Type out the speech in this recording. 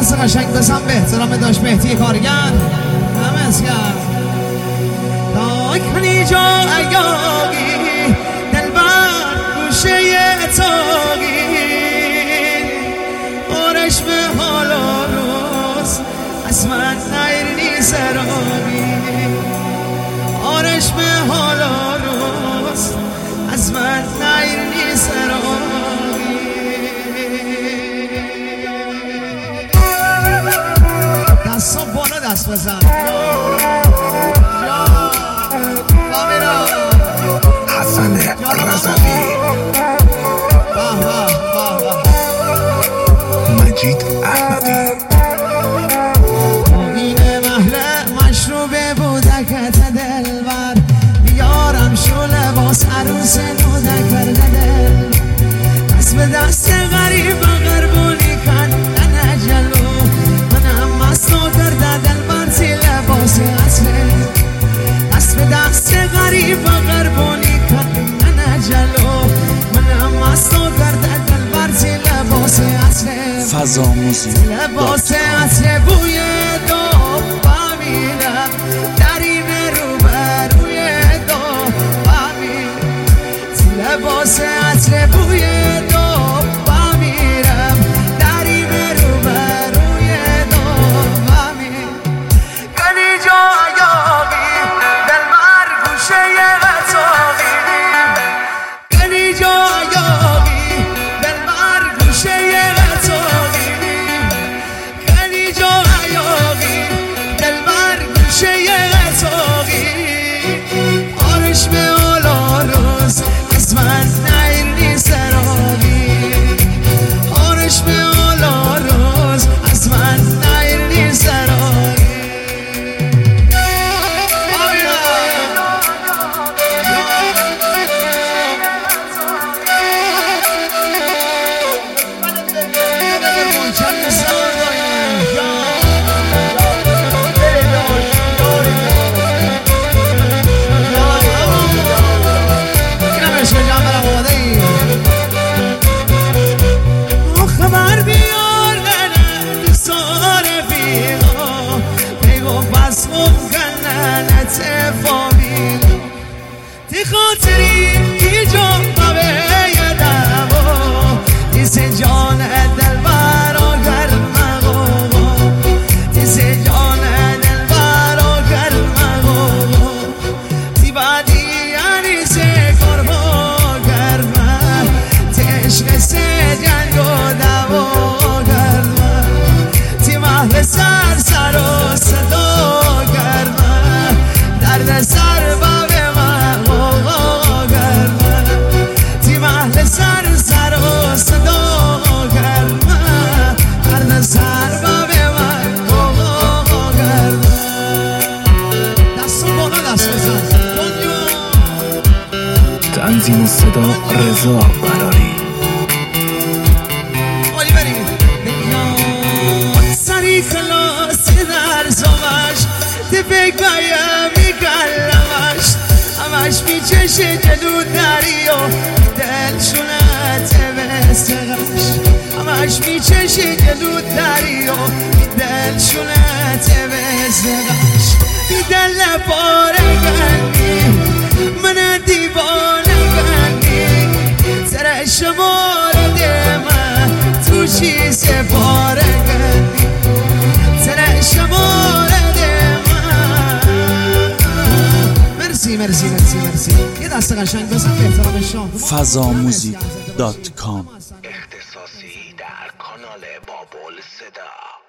دست قشنگ بزن به احترام داشت مهدی کارگر دمت گرم تا کنی جا ایاگی دلبر گوشه تاگی آرش به حال و روز از من نیر نیزراگی آرش به حال و روز از من نیر نیزراگی دستان بالا دست بزن کامیرا حسن رضوی مجید احمدی این محله مشروب بودکت دلبر بیارم شو لباس عروس نودک برده دل دست به دست غریب و غربونی کندن جلو منم مست و درده دلبر زی لباس اصله دست به دست غریب و غربونی کندن جلو منم مست و درده دلبر زی لباس اصله فضا موزیک لباس اصله بوی دو بمیرم دریم رو بروی دو بمیرم لباس اصله بوی دو بمیرم دریم رو بروی دو بمیرم کنی جا یاقی دلبر گوشه اتاقی کنی جا یاقی دلبر گوشه اتاقی کنی جا یاقی دلبر گوشه اتاقی آرش به حالا روز از من نیر نیزراگی آرش به حالا روز از من نیر نیزراگی خبر بیار غنه دوستار بیغا بگو بس ممکنن اتفاقی تی خاطری تی جا قبه یدمو تیز جان دلبر آگر مغو تیز جان دلبر آگر مغو تی بعدی یعنی سه کرما گرمه تی عشق سه جنگ و دوا گرمه تی محل سر سر و صدا گرمه درد سر بابه مغو گرمه تی محل سر سر و صدا گرمه درد سر بابه مغو گرمه دست بالا دست بزن تنظیم صدا رضا براری عالی بریم سری خلاصی در زمش تی بگایم میگلمش همش میچشه جلو دریا دلشونت بسقش همش میچشه جلو دریا دلشونت بسقش دل پاره گنی من دیوانه گنی سر شماره من تو چیز پاره گنی سر شماره من مرسی مرسی مرسی مرسی یه دست قشنگ بزن به احترام شاه فضاموزیک.com اختصاصی در کانال بابل صدا.